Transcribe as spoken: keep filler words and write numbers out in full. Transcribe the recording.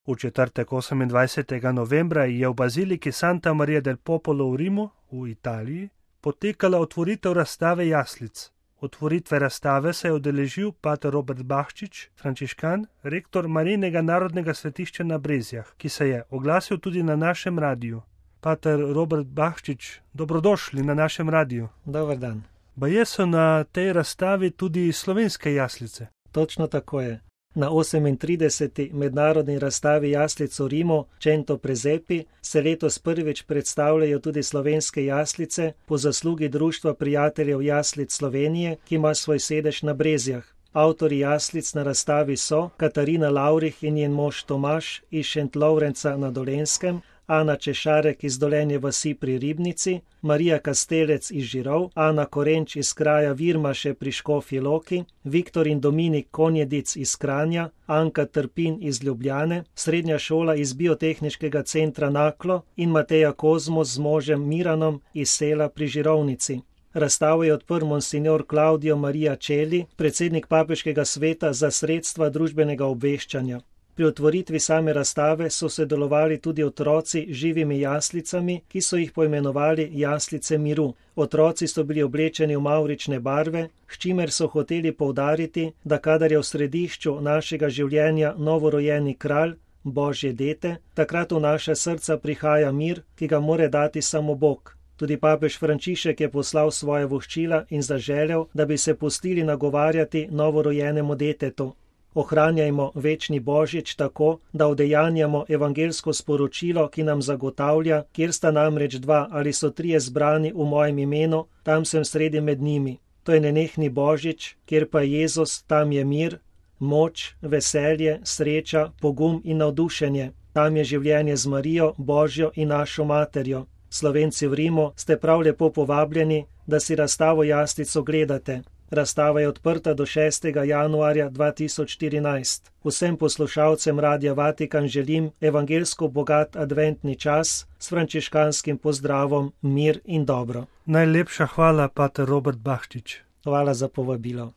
V četrtek osemindvajsetega novembra je v baziliki Santa Maria del Popolo v Rimu, v Italiji, potekala otvoritev razstave jaslic. Otvoritve razstave se je udeležil pater Robert Bahčič, frančiškan, rektor Marijinega narodnega svetišča na Brezjah, ki se je oglasil tudi na našem radiju. Pater Robert Bahčič, dobrodošli na našem radiju. Dober dan. Baje so na tej razstavi tudi slovenske jaslice. Točno tako je. Na osemintrideseti mednarodni razstavi jaslic v Rimu, Cento Presepi, se letos prvič predstavljajo tudi slovenske jaslice po zaslugi Društva prijateljev jaslic Slovenije, ki ima svoj sedež na Brezjah. Avtorji jaslic na razstavi so Katarina Lavrih in njen mož Tomaž iz Šentlovrenca na Dolenjskem, Ana Češarek iz Dolenje vasi pri Ribnici, Marija Kastelec iz Žirov, Ana Korenč iz kraja Virmaše pri Škofji Loki, Viktor in Dominik Konjedic iz Kranja, Anka Trpin iz Ljubljane, Srednja šola iz Biotehniškega centra Naklo in Mateja Kozmos z možem Miranom iz Sela pri Žirovnici. Razstavo je odprl monsignor Claudio Maria Celli, predsednik papeškega sveta za sredstva družbenega obveščanja. Pri otvoritvi same razstave so sodelovali tudi otroci z živimi jaslicami, ki so jih poimenovali Jaslice miru. Otroci so bili oblečeni v mavrične barve, s čimer so hoteli poudariti, da kadar je v središču našega življenja novorojeni kralj, Božje dete, takrat v naša srca prihaja mir, ki ga more dati samo Bog. Tudi papež Frančišek je poslal svoje voščila in zaželel, da bi se pustili nagovarjati novorojenemu detetu. Ohranjajmo večni Božič tako, da udejanjamo evangelsko sporočilo, ki nam zagotavlja, kjer sta namreč dva ali so trije zbrani v mojem imenu, tam sem sredi med njimi. To je nenehni Božič, kjer pa je Jezus, tam je mir, moč, veselje, sreča, pogum in navdušenje. Tam je življenje z Marijo, Božjo in našo materjo. Slovenci v Rimu ste prav lepo povabljeni, da si razstavo jaslic ogledate. Razstava je odprta do šestega januarja dva tisoč štirinajst. Vsem poslušalcem Radia Vatikan želim evangelsko bogat adventni čas s frančiškanskim pozdravom mir in dobro. Najlepša hvala, pater Robert Bahčič. Hvala za povabilo.